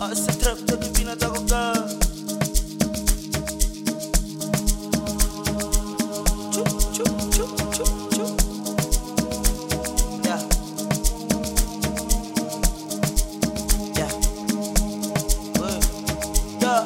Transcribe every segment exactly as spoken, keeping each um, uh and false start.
se trap to the pina tagoka. Chup chup chup chup chup. Yeah. Yeah. Word. Yeah.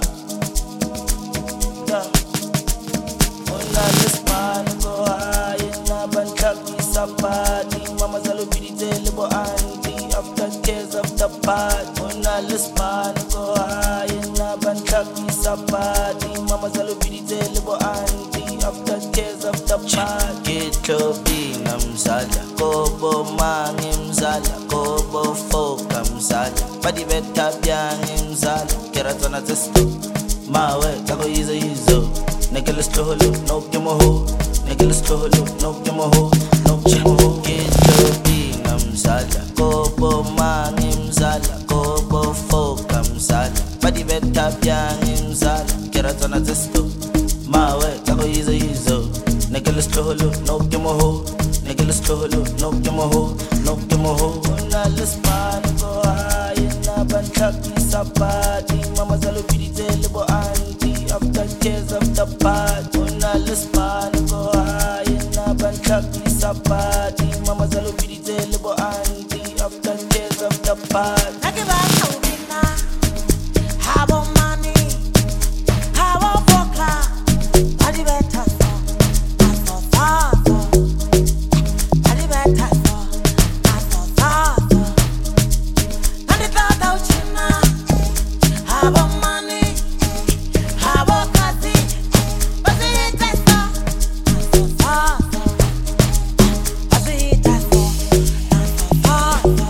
Yeah. Ona lispan go high na banchaki sapati mama zalo bidite lebo anti after tears of the part. Ona lispan go high na banchaki sapati mama zalo bidite lebo anti after tears of the part. Kitlo binamzala kobo mangimzala kobo foka mzala badi beta byangimzala keratona testo mawe tako yizo yizo. Nigga stroholo, no kemoho. Nigga stroholo, no kemoho, no kemoho. Kitlo binamzala, kobo mangimzala, kobo foka mzala. Badi beta byangimzala, keratona testo. Mawe tako yizo yizo. Nigga stroholo, no kemoho. Nigga stroholo, no kemoho, no kemoho. Ona lispan go high na banchaki sapati mama zalo bidite lebo anti after tears of the part. Ona lispan go high na banchaki sapati mama zalo bidite lebo anti after tears of the part. Nagiba kaubina, habo money, habo foka, badi beta so, aso saso, badi beta so, aso saso. Nagiba kauchina, habo money, habo kazi, badi beta so, aso saso, badi beta so, aso saso.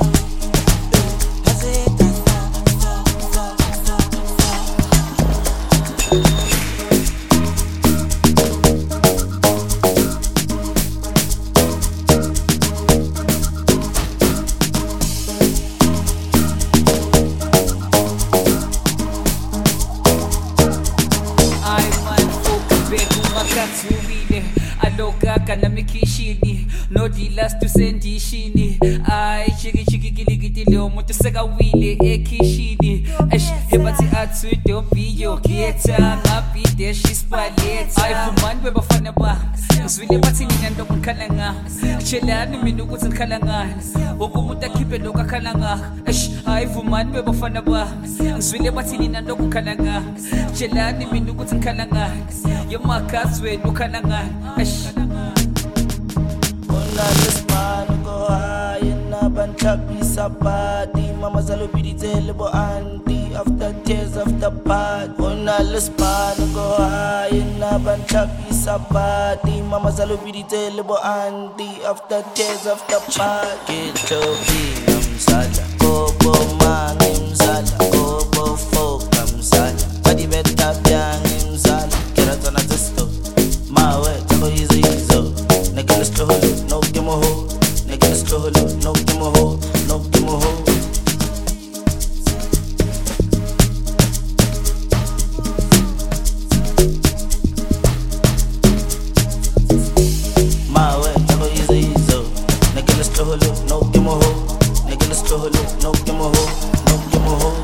No dealers to send ishini. I chiki chiki gili gili leo moto sega wile ekishini. Esh hebati atu dobio kieta ngapi deshi spaleta. I fuman beba fana ba. Zwile bati nina ndo mkalanga. Chela ni minugu tsankalanga. Woku muta kipe doka kalanga. Esh I fuman beba fana ba. Zwile bati nina ndo mkalanga. Chela ni minugu tsankalanga. Yoma kazwe nukalanga. Esh. Ona lispan go high na banchaki sapati mama zalo bidite lebo anti after tears of the part. Ona lispan go high na banchaki sapati mama zalo bidite lebo anti after tears of the part. Kitlo binamzala kobo mangimzala kobo foka mzala badi beta byangimzala keratona testo mawe tako yizo yizo. Nigga stroholo, no kemoho. Nigga stroholo, no kemoho, no kemoho. Mawe tako yizo yizo. Nigga stroholo, no kemoho. Nigga stroholo, no kemoho, no kemoho.